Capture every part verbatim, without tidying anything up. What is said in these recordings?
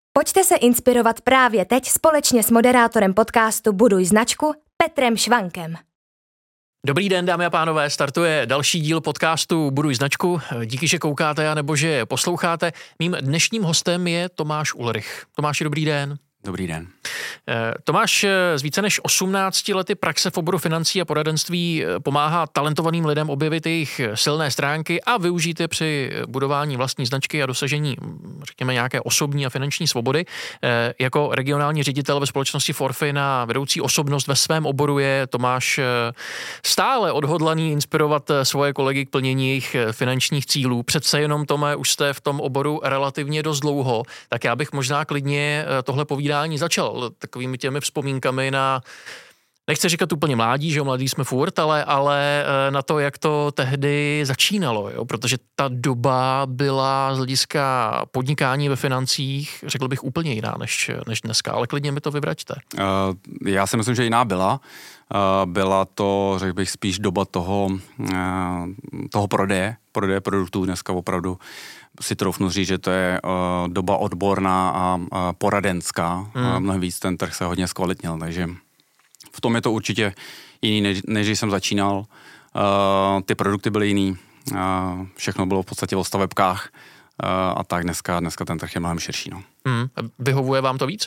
Pojďte se inspirovat právě teď společně s moderátorem podcastu Buduj značku Petrem Švankem. Dobrý den, dámy a pánové, startuje další díl podcastu Buduj značku. Díky, že koukáte a nebo že posloucháte. Mým dnešním hostem je Tomáš Ulrich. Tomáši, dobrý den. Dobrý den. Tomáš z více než osmnácti lety praxe v oboru financí a poradenství pomáhá talentovaným lidem objevit jejich silné stránky a využít je při budování vlastní značky a dosažení, řekněme, nějaké osobní a finanční svobody. Jako regionální ředitel ve společnosti Forfin a vedoucí osobnost ve svém oboru je Tomáš stále odhodlaný inspirovat svoje kolegy k plnění jejich finančních cílů. Přece jenom, Tome, už jste v tom oboru relativně dost dlouho, tak já bych možná klidně tohle povídání začal takovými těmi vzpomínkami na, nechci říkat úplně mládí, že jo, mladí jsme furt, ale, ale na to, jak to tehdy začínalo, jo, protože ta doba byla z hlediska podnikání ve financích, řekl bych, úplně jiná než, než dneska, ale klidně mi to vyvraťte. Uh, já si myslím, že jiná byla. Uh, byla to, řekl bych, spíš doba toho, uh, toho prodeje, prodeje produktů. Dneska opravdu si troufnu říct, že to je uh, doba odborná a uh, poradenská. Hmm. Uh, mnohem víc ten trh se hodně zkvalitnil, takže v tom je to určitě jiný, než, než když jsem začínal. Uh, ty produkty byly jiný, uh, všechno bylo v podstatě o stavebkách uh, a tak dneska, dneska ten trh je mnohem širší. No. Hmm. Vyhovuje vám to víc?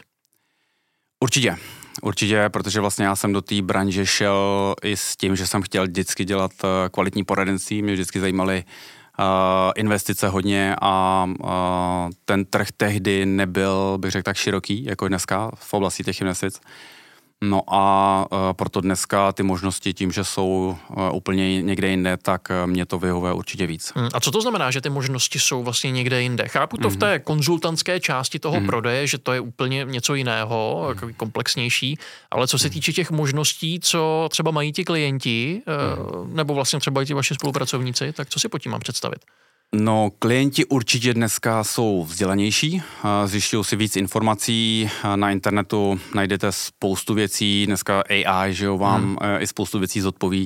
Určitě. Určitě, protože vlastně já jsem do té branže šel i s tím, že jsem chtěl vždycky dělat uh, kvalitní poradenství, mě vždycky zajímaly Uh, investice hodně a uh, ten trh tehdy nebyl, bych řekl, tak široký, jako dneska v oblasti těch investic. No a uh, proto dneska ty možnosti tím, že jsou uh, úplně někde jinde, tak uh, mě to vyhovuje určitě víc. Hmm, a co to znamená, že ty možnosti jsou vlastně někde jinde? Chápu to mm-hmm. v té konzultantské části toho mm-hmm. prodeje, že to je úplně něco jiného, mm-hmm. komplexnější, ale co se týče těch možností, co třeba mají ti klienti, mm-hmm. nebo vlastně třeba i ti vaši spolupracovníci, tak co si pod tím mám představit? No, klienti určitě dneska jsou vzdělanější, zjišťují si víc informací, na internetu najdete spoustu věcí, dneska A I, že jo, vám hmm. i spoustu věcí zodpoví.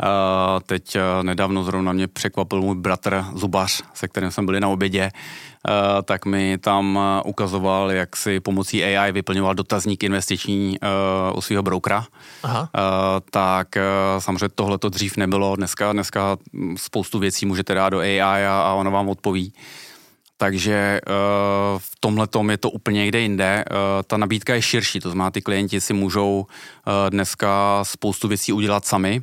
Teď nedávno zrovna mě překvapil můj bratr zubař, se kterým jsme byli na obědě, tak mi tam ukazoval, jak si pomocí A I vyplňoval dotazník investiční u svého brokera. Aha. Tak samozřejmě tohle to dřív nebylo, dneska, dneska spoustu věcí můžete dát do A I a, a ono vám odpoví. Takže v tomhletom je to úplně někde jinde. Ta nabídka je širší, to znamená, ty klienti si můžou dneska spoustu věcí udělat sami.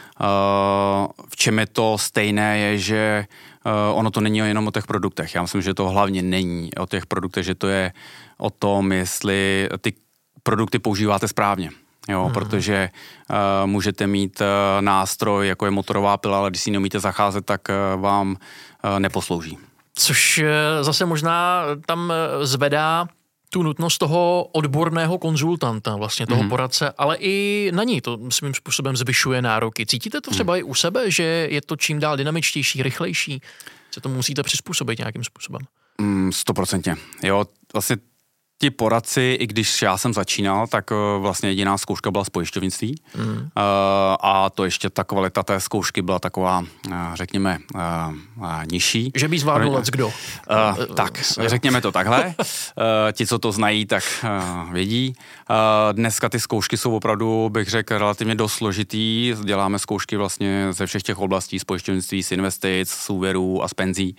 V čem je to stejné je, že ono to není jenom o těch produktech. Já myslím, že to hlavně není o těch produktech, že to je o tom, jestli ty produkty používáte správně. Jo, hmm. protože uh, můžete mít uh, nástroj, jako je motorová pila, ale když si neumíte zacházet, tak uh, vám uh, neposlouží. Což uh, zase možná tam zvedá tu nutnost toho odborného konzultanta, vlastně toho mm. poradce, ale i na ní to svým způsobem zvyšuje nároky. Cítíte to třeba mm. i u sebe, že je to čím dál dynamičtější, rychlejší? Se to musíte přizpůsobit nějakým způsobem? Stoprocentně. Jo, vlastně ti poradci, i když já jsem začínal, tak vlastně jediná zkouška byla z pojišťovnictví. Mm. Uh, a to ještě ta kvalita té zkoušky byla taková, uh, řekněme, uh, uh, nižší. Že by zvládl lec kdo? Uh, tak, řekněme to takhle. Uh, ti, co to znají, tak uh, vědí. Uh, dneska ty zkoušky jsou opravdu, bych řekl, relativně dost složitý. Děláme zkoušky vlastně ze všech těch oblastí, z pojišťovnictví, z investic, z úvěrů a z penzí.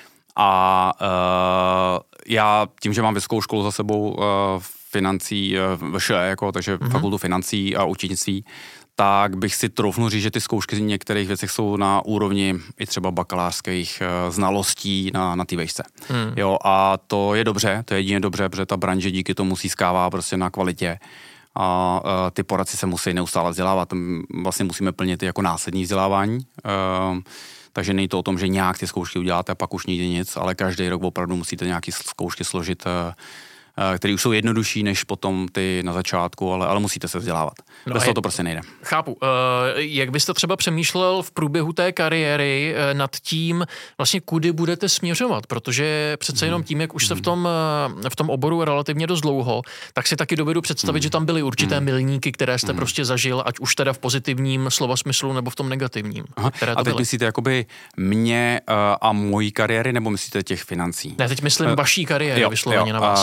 A uh, já tím, že mám vysokou školu za sebou uh, financí, uh, VŠE, jako, takže mm-hmm. fakultu financí a účetnictví, tak bych si troufnul říct, že ty zkoušky v některých věcech jsou na úrovni i třeba bakalářských uh, znalostí na, na té vejšce. Mm. Jo, a to je dobře, to je jedině dobře, protože ta branže díky tomu získává prostě na kvalitě. A uh, ty poradci se musí neustále vzdělávat. Vlastně musíme plnit jako následní vzdělávání. Uh, Takže není to o tom, že nějak ty zkoušky uděláte a pak už nikdy nic, ale každý rok opravdu musíte nějaké zkoušky složit, které už jsou jednodušší než potom ty na začátku, ale, ale musíte se vzdělávat. No Bez toho to prostě nejde. Chápu. Jak byste třeba přemýšlel v průběhu té kariéry nad tím, vlastně kudy budete směřovat, protože přece jenom tím, jak už jste v tom, v tom oboru relativně dost dlouho, tak si taky dovedu představit, že tam byly určité milníky, které jste prostě zažil, ať už teda v pozitivním slova smyslu nebo v tom negativním. Aha. A teď byly. Myslíte jakoby mě a mojí kariéry, nebo myslíte těch financí? Ne, teď myslím uh, vaší kariéry jo, vysloveně jo. na vás. Uh, já jsem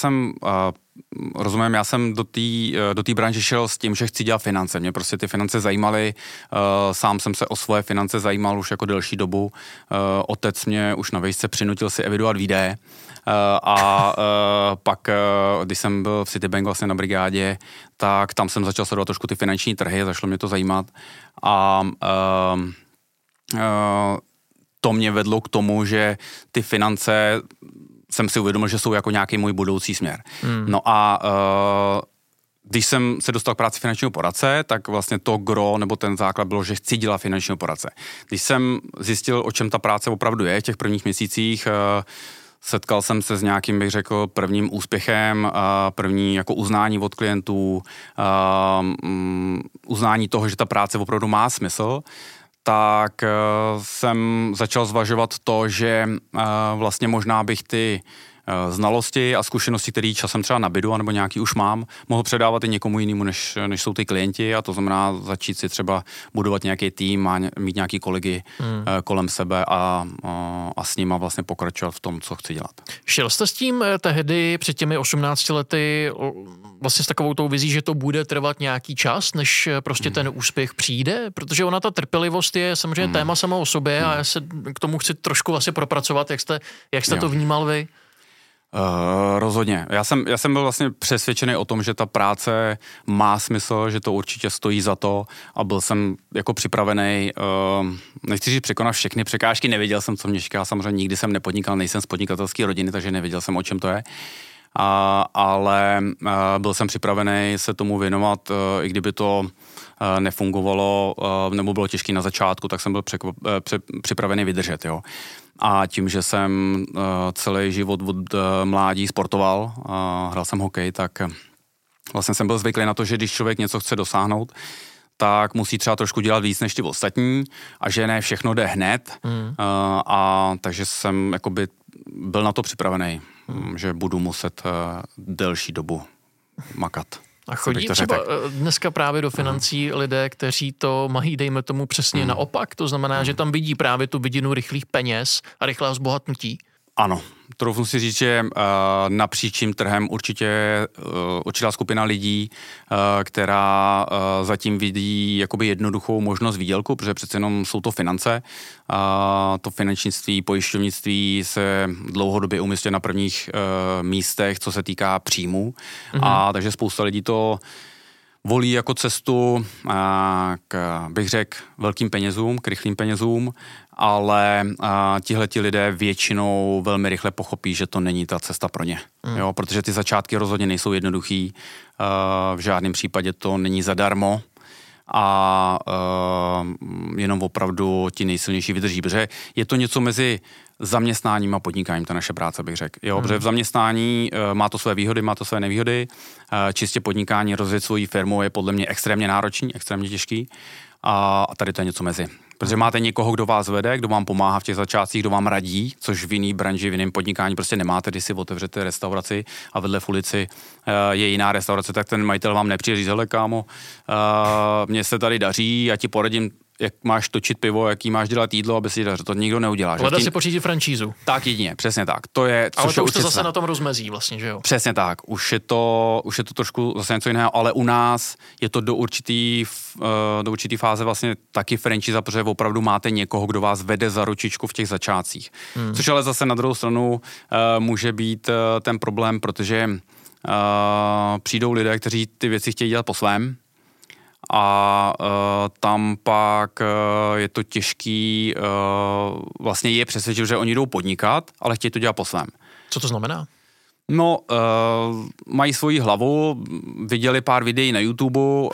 jsem, uh, rozumím, já jsem do té do té branže šel s tím, že chci dělat finance. Mě prostě ty finance zajímaly, uh, sám jsem se o svoje finance zajímal už jako delší dobu. Uh, otec mě už na vejšce přinutil si evidovat výdaje. Uh, a uh, pak, uh, když jsem byl v Citibank vlastně na brigádě, tak tam jsem začal sledovat trošku ty finanční trhy, začalo mě to zajímat. A uh, uh, to mě vedlo k tomu, že ty finance jsem si uvědomil, že jsou jako nějaký můj budoucí směr. Hmm. No a uh, když jsem se dostal k práci finančního poradce, tak vlastně to gro nebo ten základ bylo, že chci dělat finančního poradce. Když jsem zjistil, o čem ta práce opravdu je v těch prvních měsících, uh, setkal jsem se s nějakým, bych řekl, prvním úspěchem, uh, první jako uznání od klientů, uh, um, uznání toho, že ta práce opravdu má smysl, tak uh, jsem začal zvažovat to, že uh, vlastně možná bych ty uh, znalosti a zkušenosti, které časem třeba nabydu, anebo nějaký už mám, mohl předávat i někomu jinému, než, než jsou ty klienti, a to znamená začít si třeba budovat nějaký tým, a mít nějaký kolegy hmm. uh, kolem sebe a, uh, a s nima vlastně pokračovat v tom, co chci dělat. Šel jste s tím tehdy před těmi osmnácti lety vlastně s takovou tou vizí, že to bude trvat nějaký čas, než prostě hmm. ten úspěch přijde? Protože ona ta trpělivost je samozřejmě hmm. téma samo o sobě hmm. a já se k tomu chci trošku vlastně propracovat, jak jste, jak jste to vnímal vy? Uh, rozhodně. Já jsem, já jsem byl vlastně přesvědčený o tom, že ta práce má smysl, že to určitě stojí za to, a byl jsem jako připravený, uh, nechci říct překonat všechny překážky, nevěděl jsem, co mě čeká, samozřejmě nikdy jsem nepodnikal, nejsem z podnikatelské rodiny, takže nevěděl jsem, o čem to je. A, ale uh, byl jsem připravený se tomu věnovat, uh, i kdyby to uh, nefungovalo, uh, nebo bylo těžké na začátku, tak jsem byl překvap, uh, při, připravený vydržet, jo. A tím, že jsem uh, celý život od uh, mládí sportoval, uh, hrál jsem hokej, tak uh, vlastně jsem byl zvyklý na to, že když člověk něco chce dosáhnout, tak musí třeba trošku dělat víc než ty ostatní, a že ne všechno jde hned. Mm. Uh, a takže jsem jakoby byl na to připravený, mm. že budu muset uh, delší dobu makat. A chodí třeba řekl. Dneska právě do financí uh. lidé, kteří to mají, dejme tomu, přesně mm. naopak? To znamená, mm. že tam vidí právě tu vidinu rychlých peněz a rychlého zbohatnutí? Ano, troufnu si říct, že uh, napříč tím trhem určitě uh, určitá skupina lidí, uh, která uh, zatím vidí jakoby jednoduchou možnost výdělku, protože přece jenom jsou to finance. Uh, to finančnictví, pojišťovnictví se dlouhodobě umístuje na prvních uh, místech, co se týká příjmů. Mm-hmm. A takže spousta lidí to volí jako cestu k, bych řekl, velkým penězům, k rychlým penězům, ale tihleti lidé většinou velmi rychle pochopí, že to není ta cesta pro ně. Mm. Jo, protože ty začátky rozhodně nejsou jednoduchý, v žádném případě to není zadarmo a jenom opravdu ti nejsilnější vydrží, protože je to něco mezi zaměstnáním a podnikáním, ta naše práce, bych řekl. Jo, hmm. protože v zaměstnání uh, má to své výhody, má to své nevýhody. Uh, čistě podnikání, rozjet svoji firmu je podle mě extrémně náročný, extrémně těžký. A, a tady to je něco mezi. Protože máte někoho, kdo vás vede, kdo vám pomáhá v těch začátcích, kdo vám radí, což v jiný branži, v jiném podnikání prostě nemáte, když si otevřete restauraci a vedle v ulici uh, je jiná restaurace, tak ten majitel vám nepřijde říct, hele kámo, uh, mně se tady daří, já ti poradím, jak máš točit pivo, jaký máš dělat jídlo, aby si dařil. To nikdo neudělá. Hledat tím... si pořídit franšízu. Tak jedině, přesně tak. To je, ale to už to zase na tom rozmezí vlastně, že jo? Přesně tak. Už je to, už je to trošku zase něco jiného, ale u nás je to do určitý, do určitý fáze vlastně taky franšíza, protože opravdu máte někoho, kdo vás vede za ručičku v těch začátcích. Hmm. Což ale zase na druhou stranu uh, může být uh, ten problém, protože uh, přijdou lidé, kteří ty věci chtějí dělat po svém, a uh, tam pak uh, je to těžký, uh, vlastně je přesvědčit, že oni jdou podnikat, ale chtějí to dělat po svém. Co to znamená? No, uh, mají svoji hlavu, viděli pár videí na YouTube, uh,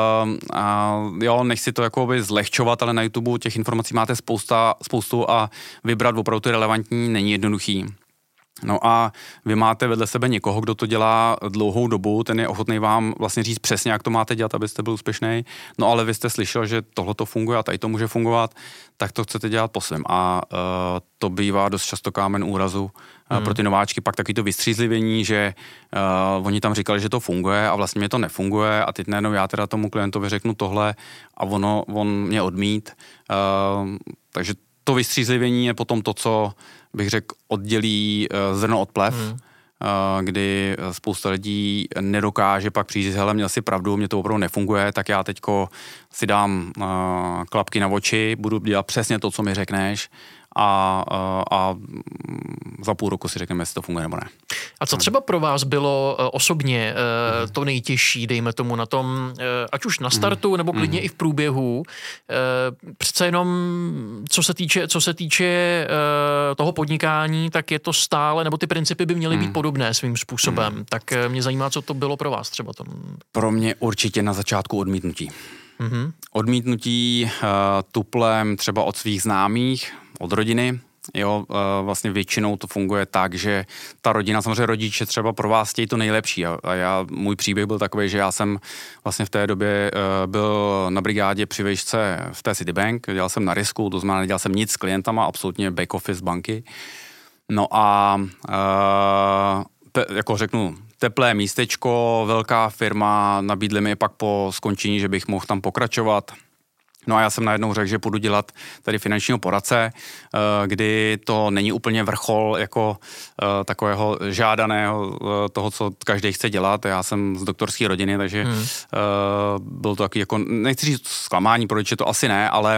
a jo, nechci to jakoby zlehčovat, ale na YouTube těch informací máte spousta, spoustu a vybrat opravdu ty relevantní není jednoduchý. No a vy máte vedle sebe někoho, kdo to dělá dlouhou dobu, ten je ochotný vám vlastně říct přesně, jak to máte dělat, abyste byl úspěšný. No ale vy jste slyšel, že tohle to funguje a tady to může fungovat, tak to chcete dělat po svém. A uh, to bývá dost často kámen úrazu uh, hmm. pro ty nováčky, pak taky to vystřízlivění, že uh, oni tam říkali, že to funguje a vlastně mě to nefunguje a teď najednou já teda tomu klientovi řeknu tohle a ono, on mě odmít. Uh, takže to vystřízlivění je potom to, co bych řekl, oddělí uh, zrno od plev. Hmm. kdy spousta lidí nedokáže pak přijít, hele, měl si pravdu, mě to opravdu nefunguje, tak já teďko si dám klapky na oči, budu dělat přesně to, co mi řekneš, a, a, a za půl roku si řekneme, jestli to funguje nebo ne. A co třeba pro vás bylo osobně mm. to nejtěžší, dejme tomu na tom, ať už na startu, mm. nebo klidně mm. i v průběhu, přece jenom co se týče, co se týče toho podnikání, tak je to stále, nebo ty principy by měly mm. být podobné svým způsobem. Mm. Tak mě zajímá, co to bylo pro vás třeba. Tom. Pro mě určitě na začátku odmítnutí. Mm-hmm. Odmítnutí uh, tuplem třeba od svých známých, od rodiny. Jo, vlastně většinou to funguje tak, že ta rodina, samozřejmě rodiče třeba pro vás chtějí to nejlepší a já, můj příběh byl takový, že já jsem vlastně v té době byl na brigádě při vejšce v té Citibank, dělal jsem na risku, to znamená, nedělal jsem nic s klientama, absolutně back office banky. No a te, jako řeknu, teplé místečko, velká firma, nabídli mi pak po skončení, že bych mohl tam pokračovat. No a já jsem najednou řekl, že půjdu dělat tady finančního poradce, kdy to není úplně vrchol jako takového žádaného toho, co každý chce dělat. Já jsem z doktorské rodiny, takže hmm. byl to taky jako, nechci říct zklamání, pro rodiče to asi ne, ale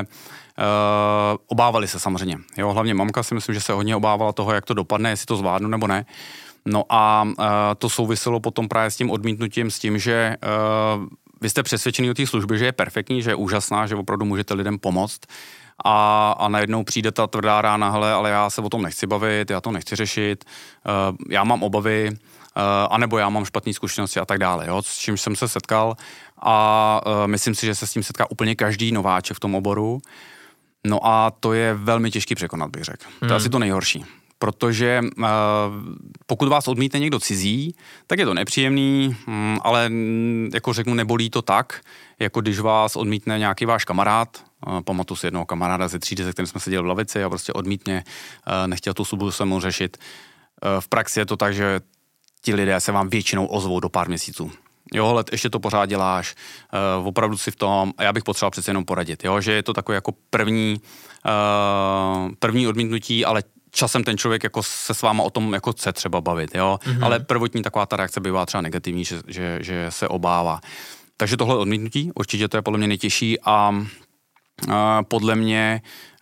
obávali se samozřejmě. Jo, hlavně mamka si myslím, že se hodně obávala toho, jak to dopadne, jestli to zvládnu nebo ne. No a to souviselo potom právě s tím odmítnutím, s tím, že vy jste přesvědčený o té službě, že je perfektní, že je úžasná, že opravdu můžete lidem pomoct a, a najednou přijde ta tvrdá rána, hele, ale já se o tom nechci bavit, já to nechci řešit, uh, já mám obavy, uh, anebo já mám špatné zkušenosti a tak dále, jo, s čím jsem se setkal a uh, myslím si, že se s tím setká úplně každý nováček v tom oboru. No a to je velmi těžký překonat, bych řekl. Hmm. To je asi to nejhorší. Protože uh, pokud vás odmítne někdo cizí, tak je to nepříjemný, um, ale jako řeknu, nebolí to tak, jako když vás odmítne nějaký váš kamarád. Uh, pamatuju si jednoho kamaráda ze třídy, se kterým jsme seděli v lavici a prostě odmítně, uh, nechtěl tu službu se mu řešit. Uh, v praxi je to tak, že ti lidé se vám většinou ozvou do pár měsíců. Jo, ale ještě to pořád děláš, uh, opravdu si v tom, a já bych potřeboval přece jenom poradit, jo, že je to takové jako první, uh, první odmítnutí, ale časem ten člověk jako se s váma o tom jako chce třeba bavit, jo, mm-hmm. ale prvotní taková ta reakce bývá třeba negativní, že, že, že se obává. Takže tohle odmítnutí, určitě to je podle mě nejtěžší a uh, podle mě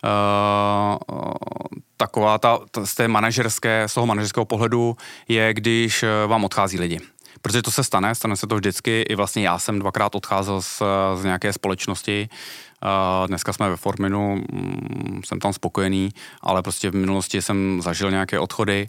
uh, taková ta, ta z té manažerské, z toho manažerského pohledu je, když vám odchází lidi. Protože to se stane, stane se to vždycky, i vlastně já jsem dvakrát odcházel z, z nějaké společnosti. Uh, dneska jsme ve Forminu, mm, jsem tam spokojený, ale prostě v minulosti jsem zažil nějaké odchody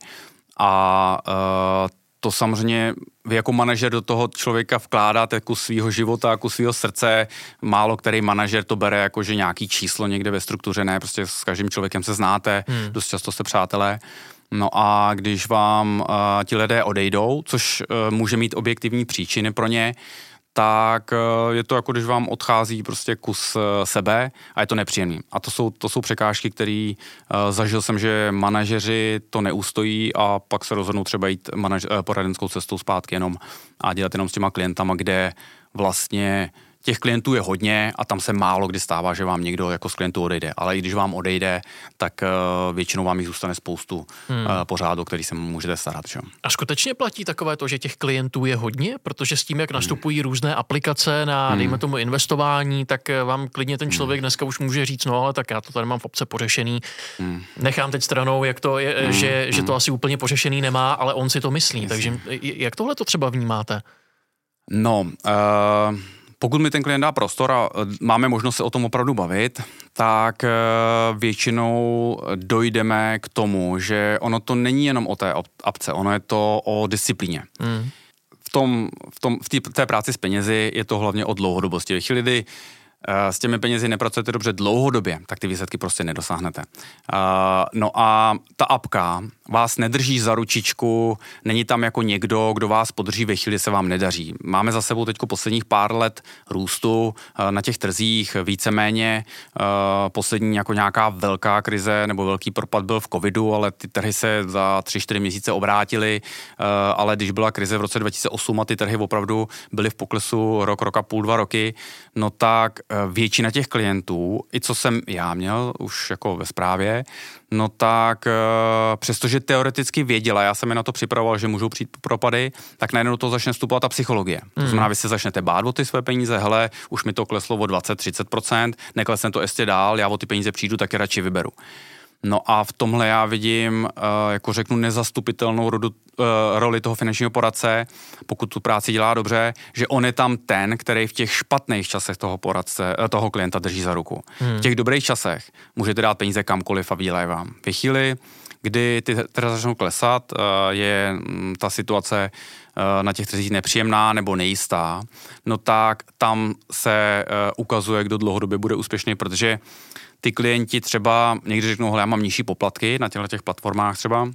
a uh, to samozřejmě vy jako manažer do toho člověka vkládáte kus svýho života, kus svýho srdce. Málo který manažer to bere jako, že nějaký číslo někde ve struktuře, ne, prostě s každým člověkem se znáte, hmm. dost často jste přátelé. No a když vám uh, ti lidé odejdou, což uh, může mít objektivní příčiny pro ně, tak uh, je to jako když vám odchází prostě kus uh, sebe a je to nepříjemný. A to jsou, to jsou překážky, které uh, zažil jsem, že manažeři to neustojí a pak se rozhodnou třeba jít manaž- uh, poradenskou cestou zpátky jenom a dělat jenom s těma klientama, kde vlastně těch klientů je hodně a tam se málo kdy stává, že vám někdo jako z klientů odejde. Ale i když vám odejde, tak uh, většinou vám jich zůstane spoustu hmm. uh, pořád, o který se můžete starat. Že? A skutečně platí takové to, že těch klientů je hodně? Protože s tím, jak nastupují hmm. různé aplikace na, hmm. dejme tomu, investování, tak vám klidně ten člověk hmm. dneska už může říct, no ale tak já to tady mám v obce pořešený. Hmm. Nechám teď stranou, jak to je, hmm. že, hmm. že to asi úplně pořešený nemá, ale on si to myslí. Yes. Takže jak tohle to třeba vnímáte? No, uh... pokud mi ten klient dá prostor a máme možnost se o tom opravdu bavit, tak většinou dojdeme k tomu, že ono to není jenom o té apce, ono je to o disciplíně. Mm. V, tom, v, tom, v té, té práci s penězi je to hlavně o dlouhodobosti. Ve chvíli, kdy s těmi penězi nepracujete dobře dlouhodobě, tak ty výsledky prostě nedosáhnete. No a ta apka vás nedrží za ručičku, není tam jako někdo, kdo vás podrží ve chvíli, se vám nedaří. Máme za sebou teďko posledních pár let růstu na těch trzích, víceméně poslední jako nějaká velká krize nebo velký propad byl v covidu, ale ty trhy se za tři čtyři měsíce obrátily, ale když byla krize v roce dva tisíce osm a ty trhy opravdu byly v poklesu rok, rok a půl, dva roky, no tak většina těch klientů, i co jsem já měl už jako ve správě, no tak přestože teoreticky věděla, já jsem je na to připravoval, že můžou přijít propady, tak najednou do toho začne vstupovat ta psychologie. Mm. To znamená, vy si začnete bát o ty své peníze, hele, už mi to kleslo o dvacet až třicet procent, neklesne to ještě dál, já o ty peníze přijdu, tak je radši vyberu. No a v tomhle já vidím, jako řeknu, nezastupitelnou rodu, roli toho finančního poradce, pokud tu práci dělá dobře, že on je tam ten, který v těch špatných časech toho poradce, toho klienta drží za ruku. Hmm. V těch dobrých časech můžete dát peníze kamkoliv a vydělají vám. V chvíli, kdy ty teda začnou klesat, je ta situace na těch trzích nepříjemná nebo nejistá, no tak tam se ukazuje, kdo dlouhodobě bude úspěšný, protože ty klienti třeba někdy řeknou, hele, já mám nižší poplatky na těchto těch platformách třeba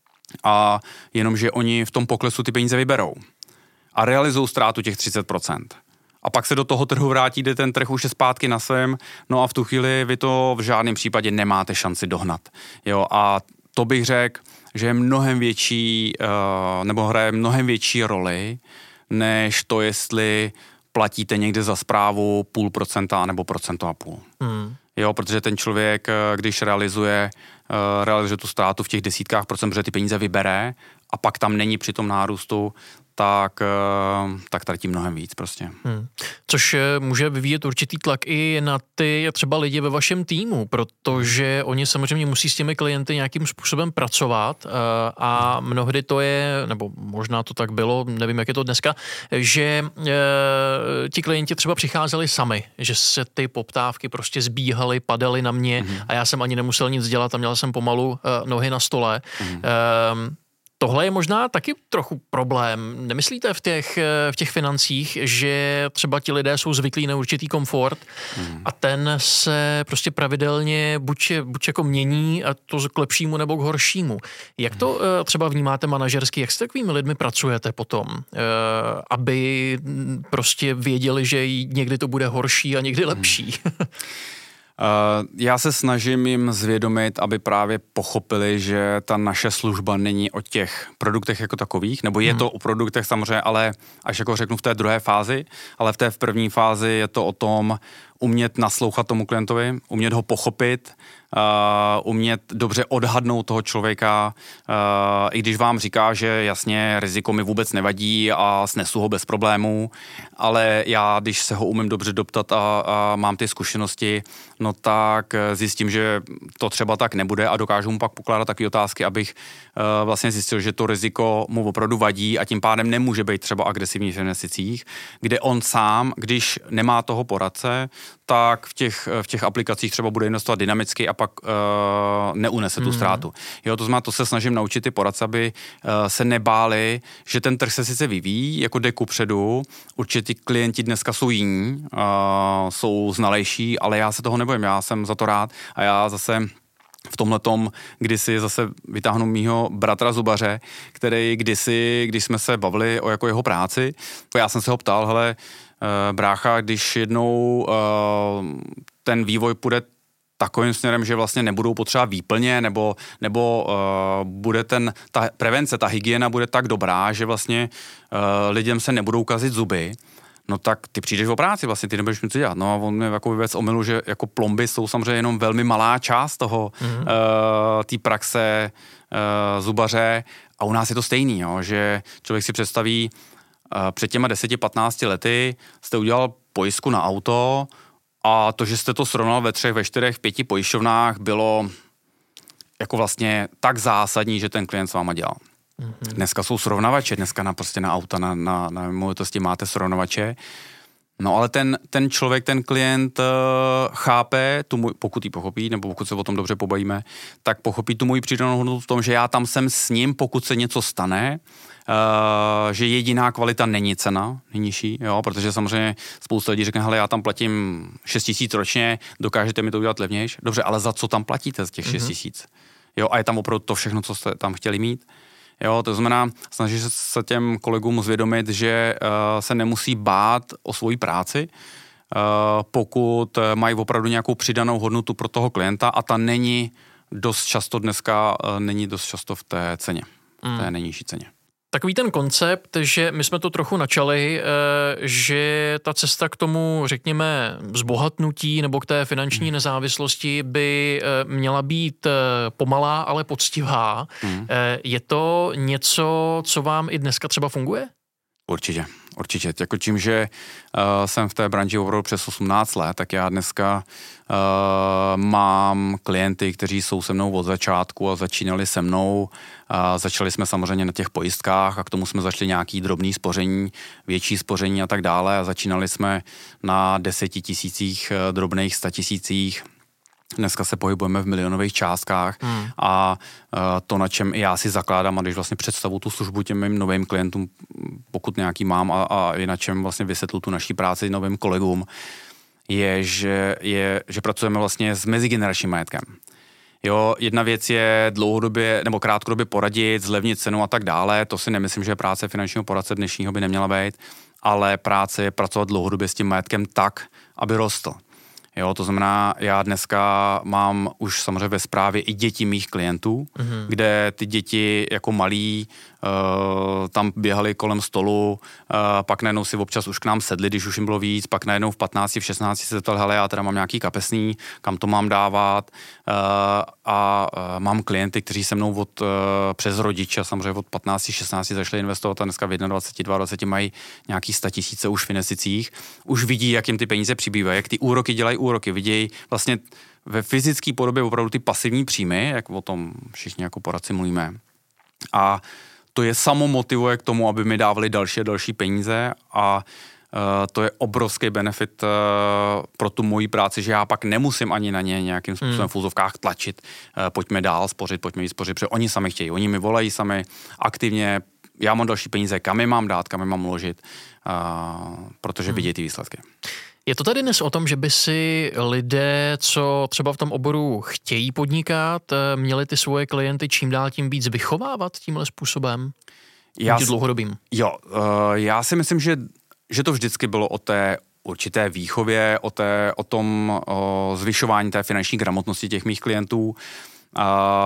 a jenomže oni v tom poklesu ty peníze vyberou a realizují ztrátu těch třicet procent. A pak se do toho trhu vrátí, kde ten trh už je zpátky na svém, no a v tu chvíli vy to v žádném případě nemáte šanci dohnat. Jo, a to bych řekl, že je mnohem větší, nebo hraje mnohem větší roli, než to, jestli platíte někde za správu půl procenta nebo procento a půl. Hmm. Jo, protože ten člověk, když realizuje, realizuje tu ztrátu v těch desítkách procent, protože ty peníze vybere a pak tam není při tom nárůstu, tak, tak tratí mnohem víc prostě. Hmm. Což může vyvíjet určitý tlak i na ty třeba lidi ve vašem týmu, protože oni samozřejmě musí s těmi klienty nějakým způsobem pracovat a mnohdy to je, nebo možná to tak bylo, nevím, jak je to dneska, že ti klienti třeba přicházeli sami, že se ty poptávky prostě zbíhaly, padaly na mě hmm. a já jsem ani nemusel nic dělat a měl jsem pomalu nohy na stole. Hmm. Tohle je možná taky trochu problém. Nemyslíte v těch, v těch financích, že třeba ti lidé jsou zvyklí na určitý komfort hmm. a ten se prostě pravidelně buď, buď jako mění a to k lepšímu nebo k horšímu. Jak to třeba vnímáte manažersky? Jak s takovými lidmi pracujete potom? Aby prostě věděli, že někdy to bude horší a někdy lepší. Hmm. Uh, já se snažím jim zvědomit, aby právě pochopili, že ta naše služba není o těch produktech jako takových, nebo je hmm. to o produktech samozřejmě, ale až jako řeknu v té druhé fázi, ale v té v první fázi je to o tom umět naslouchat tomu klientovi, umět ho pochopit, uh, umět dobře odhadnout toho člověka, uh, i když vám říká, že jasně riziko mi vůbec nevadí a snesu ho bez problémů, ale já, když se ho umím dobře doptat a, a mám ty zkušenosti, no tak zjistím, že to třeba tak nebude a dokážu mu pak pokládat takové otázky, abych uh, vlastně zjistil, že to riziko mu opravdu vadí a tím pádem nemůže být třeba agresivní v investicích, kde on sám, když nemá toho poradce, tak v těch, v těch aplikacích třeba bude investovat dynamicky a pak uh, neunese tu ztrátu. Jo, to znamená, to se snažím naučit ty poradce, aby uh, se nebáli, že ten trh se sice vyvíjí, jako jde kupředu, určitě klienti dneska jsou jiní, uh, jsou znalejší, ale já se toho nebojím, já jsem za to rád a já zase v tomhletom kdysi zase vytáhnu mýho bratra zubaře, který kdysi, když jsme se bavili o jako jeho práci, já jsem se ho ptal, hele, brácha, když jednou uh, ten vývoj půjde takovým směrem, že vlastně nebudou potřeba výplně, nebo, nebo uh, bude ten, ta prevence, ta hygiena bude tak dobrá, že vlastně uh, lidem se nebudou kazit zuby, no tak ty přijdeš o práci, vlastně ty nebudeš nic dělat. No a on mě jako věc omylu, že jako plomby jsou samozřejmě jenom velmi malá část toho, mm-hmm. uh, té praxe uh, zubaře a u nás je to stejný, jo, že člověk si představí, před těma deseti patnácti lety jste udělal pojistku na auto a to, že jste to srovnal ve třech, ve čtyřech, v pěti pojišťovnách, bylo jako vlastně tak zásadní, že ten klient s váma dělal. Mm-hmm. Dneska jsou srovnavače, dneska na, prostě na auta, na, na, na movitosti máte srovnavače. No ale ten, ten člověk, ten klient uh, chápe, tu můj, pokud ji pochopí, nebo pokud se o tom dobře pobavíme, tak pochopí tu moji přidanou hodnotu v tom, že já tam jsem s ním, pokud se něco stane, Uh, že jediná kvalita není cena, není nižší, jo, protože samozřejmě spousta lidí řekne, hele, já tam platím šest tisíc ročně, dokážete mi to udělat levnější? Dobře, ale za co tam platíte z těch šest tisíc? Jo, a je tam opravdu to všechno, co jste tam chtěli mít? Jo, to znamená, snaží se těm kolegům zvědomit, že uh, se nemusí bát o svoji práci, uh, pokud mají opravdu nějakou přidanou hodnotu pro toho klienta a ta není dost často dneska, uh, není dost často v té ceně, v té nejnižší ceně. Takový ten koncept, že my jsme to trochu načali, že ta cesta k tomu, řekněme, zbohatnutí nebo k té finanční nezávislosti by měla být pomalá, ale poctivá. Hmm. Je to něco, co vám i dneska třeba funguje? Určitě, určitě. Jako tím, že uh, jsem v té branži opravdu přes osmnáct let, tak já dneska uh, mám klienty, kteří jsou se mnou od začátku a začínali se mnou. Uh, začali jsme samozřejmě na těch pojistkách a k tomu jsme začali nějaký drobný spoření, větší spoření a tak dále a začínali jsme na deseti tisících drobných, sta tisících. Dneska se pohybujeme v milionových částkách hmm. a uh, to, na čem i já si zakládám, a když vlastně představu tu službu těm mým novým klientům, pokud nějaký mám, a, a i na čem vlastně vysvětlu tu naší práci novým kolegům, je, že, je, že pracujeme vlastně s mezigeneračním majetkem. Jo, jedna věc je dlouhodobě nebo krátkodobě poradit, zlevnit cenu a tak dále, to si nemyslím, že práce finančního poradce dnešního by neměla být, ale práce je pracovat dlouhodobě s tím majetkem tak, aby rostl. Jo, to znamená, já dneska mám už samozřejmě ve správě i děti mých klientů, mm-hmm. kde ty děti jako malí uh, tam běhali kolem stolu, uh, pak najednou si občas už k nám sedli, když už jim bylo víc, pak najednou v patnácti, v šestnácti se zeptali, hele, já teda mám nějaký kapesný, kam to mám dávat uh, a uh, mám klienty, kteří se mnou od, uh, přes rodiče, samozřejmě od patnácti, šestnácti začali investovat a dneska v dvacet jedna, dvacet dva mají nějaký sta tisíce už v investicích, už vidí, jak jim ty peníze přibývají, jak ty úroky dělají úroky, vidějí vlastně ve fyzické podobě opravdu ty pasivní příjmy, jak o tom všichni jako poradci mluvíme. A to je samo motivuje k tomu, aby mi dávali další a další peníze a uh, to je obrovský benefit uh, pro tu moji práci, že já pak nemusím ani na ně nějakým způsobem hmm. v úzovkách tlačit, uh, pojďme dál spořit, pojďme jí spořit, protože oni sami chtějí, oni mi volají sami aktivně, já mám další peníze, kam je mám dát, kam je mám uložit, uh, protože hmm. vidějí ty výsledky. Je to tady dnes o tom, že by si lidé, co třeba v tom oboru chtějí podnikat, měli ty svoje klienty čím dál tím víc vychovávat tímhle způsobem? Já si, dlouhodobým. Jo, uh, já si myslím, že, že to vždycky bylo o té určité výchově, o, té, o tom o zvyšování té finanční gramotnosti těch mých klientů. Uh,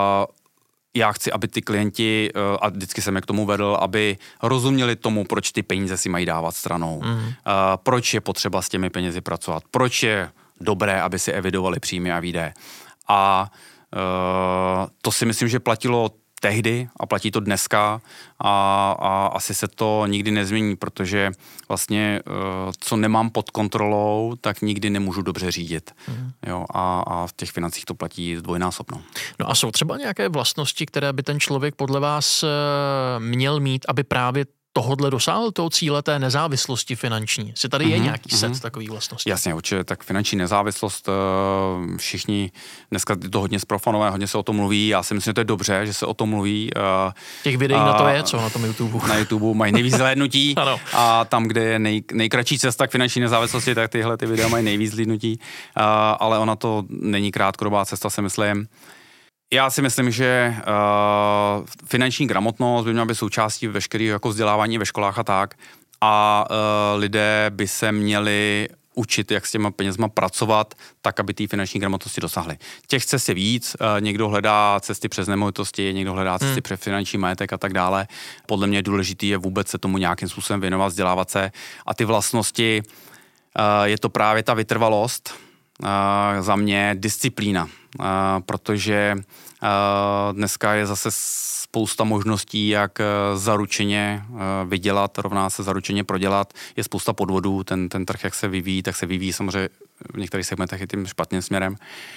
Já chci, aby ty klienti, a vždycky jsem je k tomu vedl, aby rozuměli tomu, proč ty peníze si mají dávat stranou. Mm. Proč je potřeba s těmi penězi pracovat. Proč je dobré, aby si evidovali příjmy a výdaje. A to si myslím, že platilo tehdy a platí to dneska a, a asi se to nikdy nezmění, protože vlastně co nemám pod kontrolou, tak nikdy nemůžu dobře řídit. Mm. Jo, a, a v těch financích to platí dvojnásobno. No a jsou třeba nějaké vlastnosti, které by ten člověk podle vás měl mít, aby právě tohodle dosáhl toho cíle té nezávislosti finanční? Si tady je mm-hmm, nějaký set mm-hmm. takových vlastností? Jasně, určitě, tak finanční nezávislost, všichni, dneska je to hodně zprofanové, hodně se o tom mluví, já si myslím, že to je dobře, že se o tom mluví. Těch videí a, na to je, co na tom YouTube? Na YouTube mají nejvíc zhlédnutí a tam, kde je nej, nejkratší cesta k finanční nezávislosti, tak tyhle ty videa mají nejvíc zhlédnutí, ale ona to není krátkodobá cesta, si myslím. Já si myslím, že uh, finanční gramotnost by měla být součástí veškerého jako vzdělávání ve školách a tak. A uh, lidé by se měli učit, jak s těma penězma pracovat, tak, aby ty finanční gramotnosti dosáhly. Těch cest je víc, uh, někdo hledá cesty přes nemovitosti, někdo hledá cesty hmm. přes finanční majetek a tak dále. Podle mě důležitý je vůbec se tomu nějakým způsobem věnovat, vzdělávat se. A ty vlastnosti, uh, je to právě ta vytrvalost, Uh, za mě disciplína, uh, protože uh, dneska je zase spousta možností, jak uh, zaručeně uh, vydělat, rovná se zaručeně prodělat, je spousta podvodů, ten, ten trh, jak se vyvíjí, tak se vyvíjí samozřejmě v některých segmentech i tím špatným směrem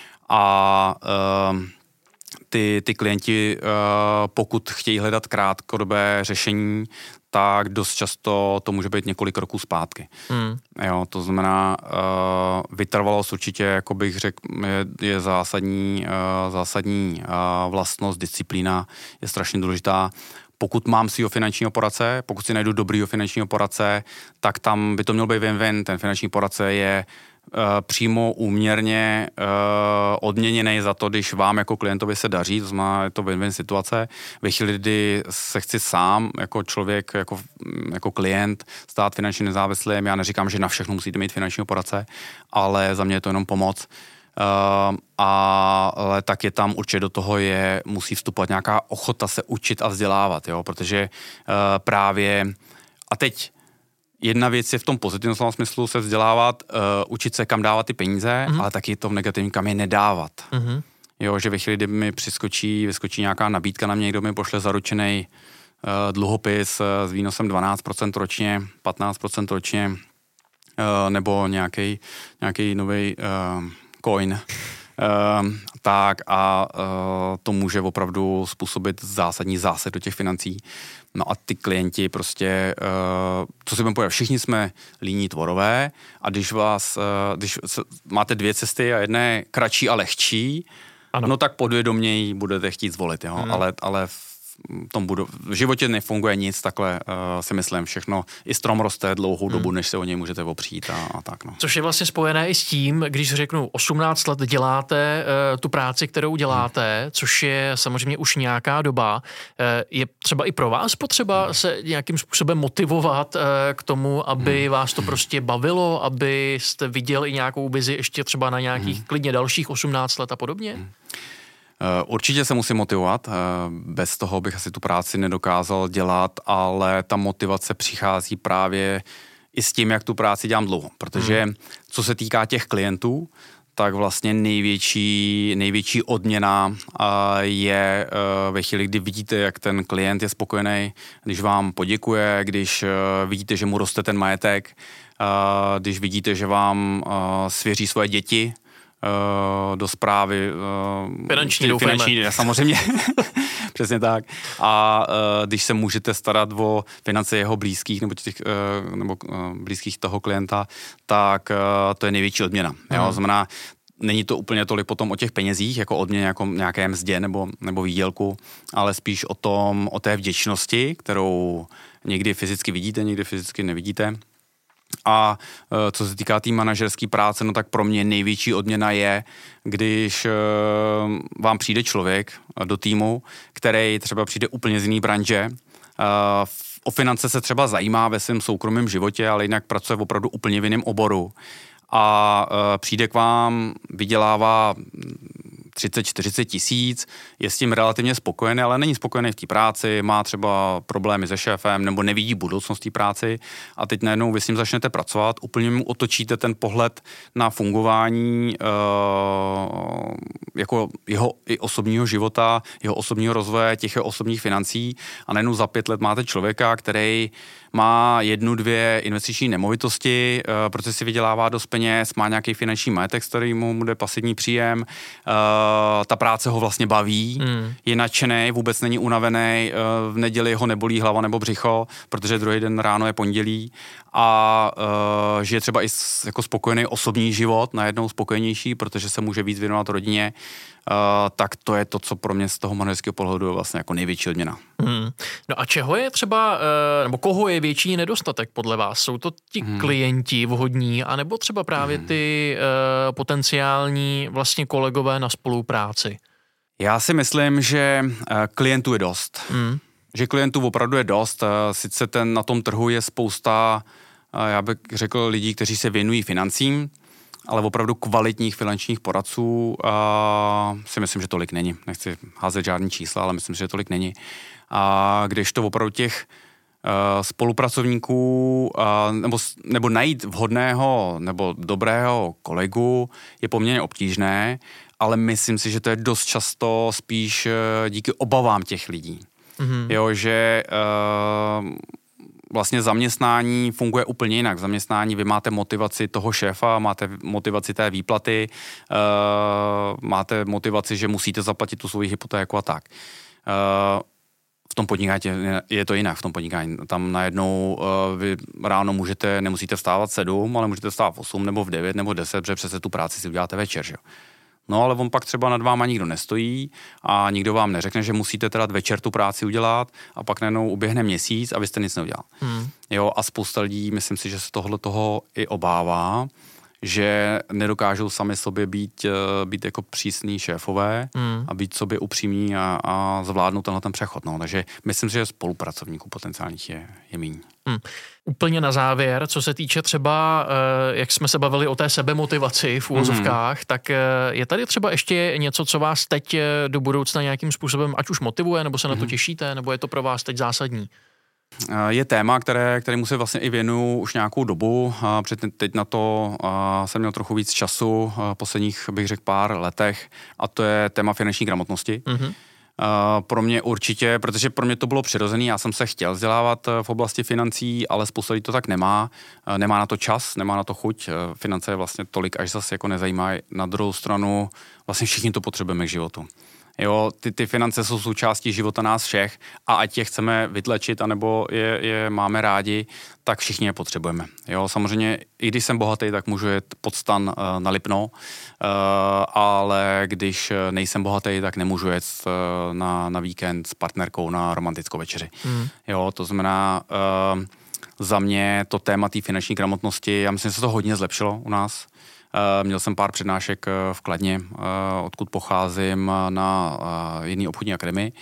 a uh, ty, ty klienti, uh, pokud chtějí hledat krátkodobé řešení, tak dost často to může být několik roků zpátky. Hmm. Jo, to znamená, uh, vytrvalost určitě, jako bych řekl, je, je zásadní, uh, zásadní uh, vlastnost, disciplína je strašně důležitá. Pokud mám svýho finančního poradce, pokud si najdu dobrýho finančního poradce, tak tam by to měl být win-win. Ten finanční poradce je uh, přímo úměrně uh, odměněný za to, když vám jako klientovi se daří, to znamená, je to win-win situace. Ve chvíli, kdy se chci sám jako člověk, jako, jako klient stát finančně nezávislým, já neříkám, že na všechno musíte mít finančního poradce, ale za mě je to jenom pomoc. Uh, ale tak je tam určitě do toho je, musí vstupovat nějaká ochota se učit a vzdělávat, jo, protože uh, právě, a teď jedna věc je v tom pozitivním slova smyslu se vzdělávat, uh, učit se, kam dávat ty peníze, mm-hmm. ale taky to v negativním, kam je nedávat. Mm-hmm. Jo, že ve chvíli, kdy mi přiskočí, vyskočí nějaká nabídka na mě, někdo mi pošle zaručený uh, dluhopis uh, s výnosem dvanáct procent ročně, patnáct procent ročně, uh, nebo nějaký nějaký nový uh, coin, uh, tak a uh, to může opravdu způsobit zásadní zásah do těch financí. No a ty klienti prostě, uh, co si budeme povedat, všichni jsme líní tvorové a když vás, uh, když máte dvě cesty a jedna je kratší a lehčí, ano. no tak podvědomě ji budete chtít zvolit, jo? Hmm. ale, ale v tom budu, v životě nefunguje nic, takhle uh, si myslím, všechno, i strom roste dlouhou dobu, hmm. než se o něj můžete opřít a, a tak. No. Což je vlastně spojené i s tím, když řeknu osmnáct let děláte uh, tu práci, kterou děláte, hmm. což je samozřejmě už nějaká doba, uh, je třeba i pro vás potřeba hmm. se nějakým způsobem motivovat uh, k tomu, aby hmm. vás to prostě bavilo, abyste viděl i nějakou vizi ještě třeba na nějakých hmm. klidně dalších osmnáct let a podobně? Hmm. Určitě se musím motivovat, bez toho bych asi tu práci nedokázal dělat, ale ta motivace přichází právě i s tím, jak tu práci dělám dlouho, protože hmm. co se týká těch klientů, tak vlastně největší, největší odměna je ve chvíli, kdy vidíte, jak ten klient je spokojený, když vám poděkuje, když vidíte, že mu roste ten majetek, když vidíte, že vám svěří svoje děti do správy uh, finanční, doufejme. Finanční, samozřejmě, přesně tak. A uh, když se můžete starat o finance jeho blízkých nebo, těch, uh, nebo uh, blízkých toho klienta, tak uh, to je největší odměna. Mm. Jo? Znamená, není to úplně tolik potom o těch penězích, jako odměně, jako nějaké mzdě nebo, nebo výdělku, ale spíš o tom, o té vděčnosti, kterou někdy fyzicky vidíte, někdy fyzicky nevidíte. A co se týká té tý manažerské práce, no tak pro mě největší odměna je, když vám přijde člověk do týmu, který třeba přijde úplně z jiné branže, o finance se třeba zajímá ve svém soukromém životě, ale jinak pracuje opravdu úplně v jiném oboru. A přijde k vám, vydělává třicet čtyřicet tisíc, je s tím relativně spokojený, ale není spokojený v té práci, má třeba problémy se šéfem nebo nevidí budoucnost té práci a teď najednou vy s ním začnete pracovat, úplně mu otočíte ten pohled na fungování uh, jako jeho i osobního života, jeho osobního rozvoje, těch jeho osobních financí a najednou za pět let máte člověka, který má jednu, dvě investiční nemovitosti, uh, protože si vydělává dost peněz, má nějaký finanční majetek, z kterým mu bude pasivní příjem, uh, ta práce ho vlastně baví, mm. je nadšený, vůbec není unavený, uh, v neděli ho nebolí hlava nebo břicho, protože druhý den ráno je pondělí a uh, žije třeba i s, jako spokojený osobní život, najednou spokojenější, protože se může víc věnovat rodině, uh, tak to je to, co pro mě z toho manažerského pohledu je vlastně jako největší odměna. Mm. No a čeho je třeba, uh, nebo koho je větší nedostatek podle vás? Jsou to ti hmm. klienti vhodní, anebo třeba právě hmm. ty uh, potenciální vlastně kolegové na spolupráci? Já si myslím, že uh, klientů je dost. Hmm. Že klientů opravdu je dost. Uh, sice ten, na tom trhu je spousta, uh, já bych řekl, lidí, kteří se věnují financím, ale opravdu kvalitních finančních poradců uh, si myslím, že tolik není. Nechci házet žádný čísla, ale myslím, že tolik není. A když to opravdu těch Uh, spolupracovníků uh, nebo, nebo najít vhodného nebo dobrého kolegu je poměrně obtížné, ale myslím si, že to je dost často spíš uh, díky obavám těch lidí. Mm-hmm. Jo, že uh, vlastně zaměstnání funguje úplně jinak. V zaměstnání vy máte motivaci toho šéfa, máte motivaci té výplaty, uh, máte motivaci, že musíte zaplatit tu svoji hypotéku a tak. Uh, V tom podnikání je to jinak, v tom podnikání. Tam najednou uh, vy ráno můžete, nemusíte vstávat sedm, ale můžete vstávat v osm nebo v devět nebo deset, protože přece tu práci si uděláte večer, že jo. No ale on pak třeba nad váma nikdo nestojí a nikdo vám neřekne, že musíte teda večer tu práci udělat a pak najednou uběhne měsíc a vy jste nic neudělal. Hmm. Jo, a spousta lidí, myslím si, že se tohle toho i obává, že nedokážou sami sobě být, být jako přísní šéfové mm. a být sobě upřímní a, a zvládnout tenhle ten přechod. No. Takže myslím si, že spolupracovníků potenciálních je, je míň. Hmm. Úplně na závěr, co se týče třeba, jak jsme se bavili o té sebemotivaci v úvozovkách, mm. tak je tady třeba ještě něco, co vás teď do budoucna nějakým způsobem ať už motivuje, nebo se na to těšíte, nebo je to pro vás teď zásadní? Je téma, které, kterému se vlastně i věnuju už nějakou dobu. Teď na to jsem měl trochu víc času, posledních bych řekl pár letech, a to je téma finanční gramotnosti. Mm-hmm. Pro mě určitě, protože pro mě to bylo přirozené, já jsem se chtěl vzdělávat v oblasti financí, ale spousta lidí to tak nemá. Nemá na to čas, nemá na to chuť. Finance vlastně tolik až zase jako nezajímají. Na druhou stranu vlastně všichni to potřebujeme k životu. Jo, ty, ty finance jsou součástí života nás všech a ať je chceme vytlačit, anebo je, je máme rádi, tak všichni je potřebujeme. Jo, samozřejmě, i když jsem bohatý, tak můžu jet pod stan uh, na Lipno, uh, ale když nejsem bohatý, tak nemůžu jet uh, na, na víkend s partnerkou na romantickou večeři. Mm. Jo, to znamená, uh, za mě to téma té finanční gramotnosti, já myslím, že se to hodně zlepšilo u nás. Uh, měl jsem pár přednášek uh, v Kladně, uh, odkud pocházím, uh, na uh, jedné obchodní akademii.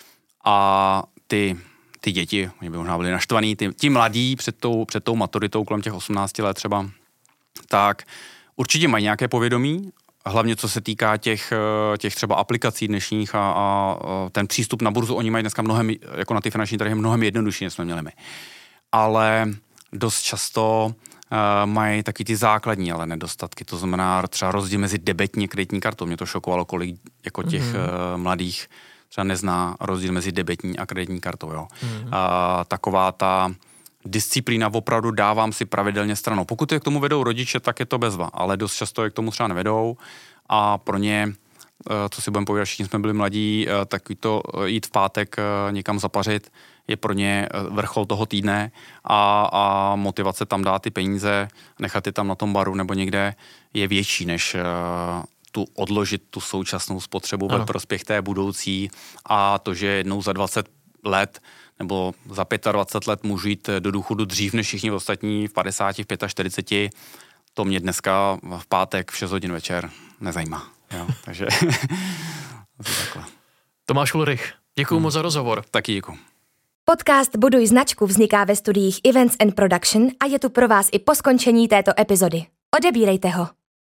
A ty, ty děti, oni by možná byli naštvaný, ty, ti mladí před tou, před tou maturitou, kolem těch osmnácti let třeba, tak určitě mají nějaké povědomí, hlavně co se týká těch, těch třeba aplikací dnešních a, a ten přístup na burzu, oni mají dneska mnohem, jako na ty finanční trhy, mnohem jednodušší, než jsme měli my. Ale dost často Uh, mají taky ty základní ale nedostatky, to znamená třeba rozdíl mezi debetní a kreditní kartou. Mě to šokovalo, kolik jako těch mm-hmm. uh, mladých třeba nezná rozdíl mezi debetní a kreditní kartou. Jo. Mm-hmm. Uh, taková ta disciplína opravdu dávám si pravidelně stranou. Pokud je k tomu vedou rodiče, tak je to bezva, ale dost často je k tomu třeba nevedou a pro ně, uh, co si budeme povědět, všichni jsme byli mladí, uh, takový to uh, jít v pátek uh, někam zapařit, je pro ně vrchol toho týdne a, a motivace tam dát ty peníze, nechat je tam na tom baru nebo někde je větší, než uh, tu odložit tu současnou spotřebu ve prospěch té budoucí a to, že jednou za dvacet let nebo za dvacet pět let můžu jít do důchodu dřív než všichni ostatní v padesáti, v čtyřiceti pěti, to mě dneska v pátek v šest hodin večer nezajímá. Jo, takže takhle. Tomáš Ulrich, děkuju hmm. moc za rozhovor. Taky děkuju. Podcast Buduj značku vzniká ve studiích Events and Production a je tu pro vás i po skončení této epizody. Odebírejte ho.